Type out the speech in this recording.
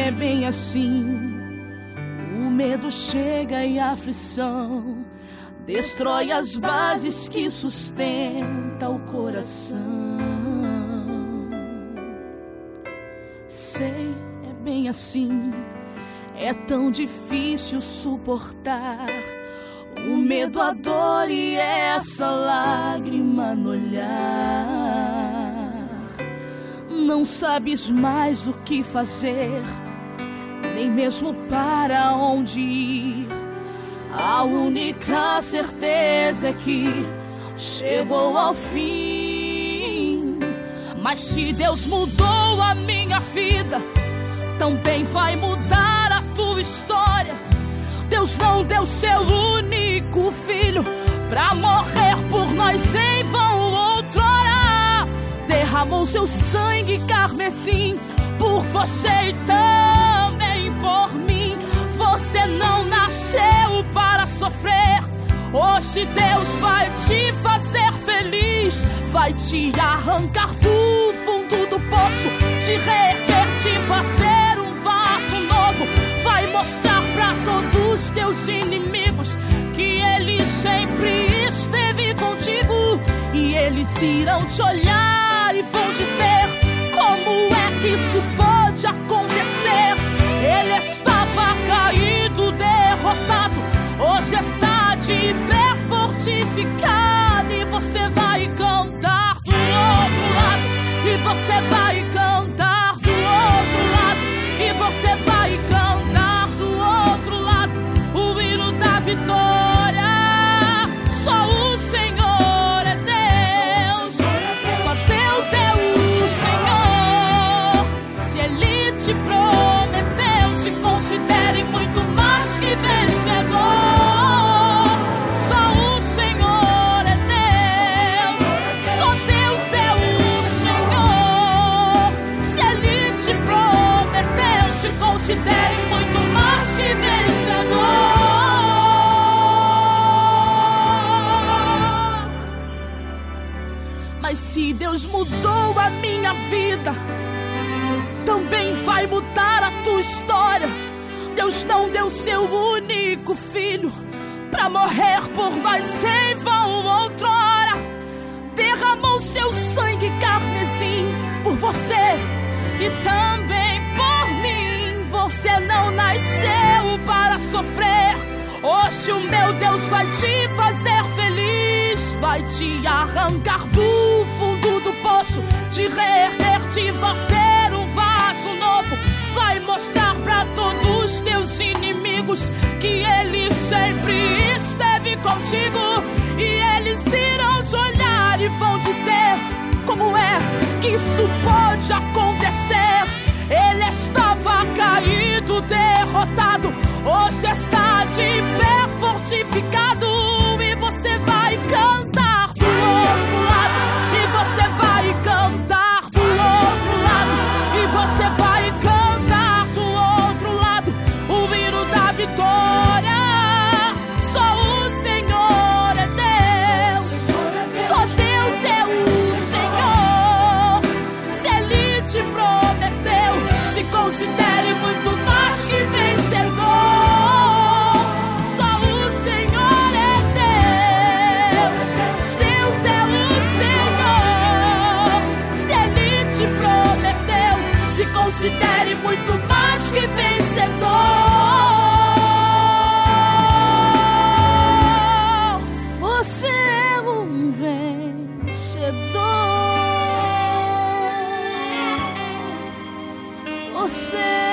é bem assim. O medo chega e a aflição destrói as bases que sustentam o coração. Sei, é bem assim. É tão difícil suportar o medo, a dor e essa lágrima no olhar. Não sabes mais o que fazer, nem mesmo para onde ir. A única certeza é que chegou ao fim. Mas se Deus mudou a minha vida, também vai mudar a tua história. Deus não deu seu único filho pra morrer por nós em vão outrora. Derramou seu sangue carmesim por você e também por mim. Você não nasceu para sofrer. Hoje Deus vai te fazer feliz. Vai te arrancar do fundo do poço, te reerguer, te fazer um vaso novo. Vai mostrar pra todos os teus inimigos que Ele sempre esteve contigo. E eles irão te olhar e vão dizer: como é que isso pode acontecer? Ele estava caído, derrotado, hoje está de pé fortificado. E você vai cantar do outro lado, e você vai cantar do outro lado, e você vai cantar do outro lado o hino da vitória. Só o Senhor é Deus, só Deus é o Senhor. Se Ele te prometeu, se considere muito mais que vencedor. Considere muito mais que vencedor. Mas se Deus mudou a minha vida, também vai mudar a tua história. Deus não deu seu único filho pra morrer por nós em vão outrora. Derramou seu sangue carmesim por você e também por mim. Você não nasceu para sofrer. Hoje o meu Deus vai te fazer feliz. Vai te arrancar do fundo do poço, te reerguer, te fazer um vaso novo. Vai mostrar para todos os teus inimigos que Ele sempre esteve contigo. E eles irão te olhar e vão dizer: como é que isso pode acontecer? Ele estava caído, derrotado, hoje está de pé fortificado. E você vai cantar do outro lado, e você vai cantar do outro lado, e você vai cantar do outro lado o hino da vitória. Só o Senhor é Deus, só Deus é o Senhor. Se Ele te prometeu, se considere muito mais que vencedor. Só o Senhor é Deus, Deus é o Senhor. Se Ele te prometeu, se considere muito mais que vencedor. Você é um vencedor. Você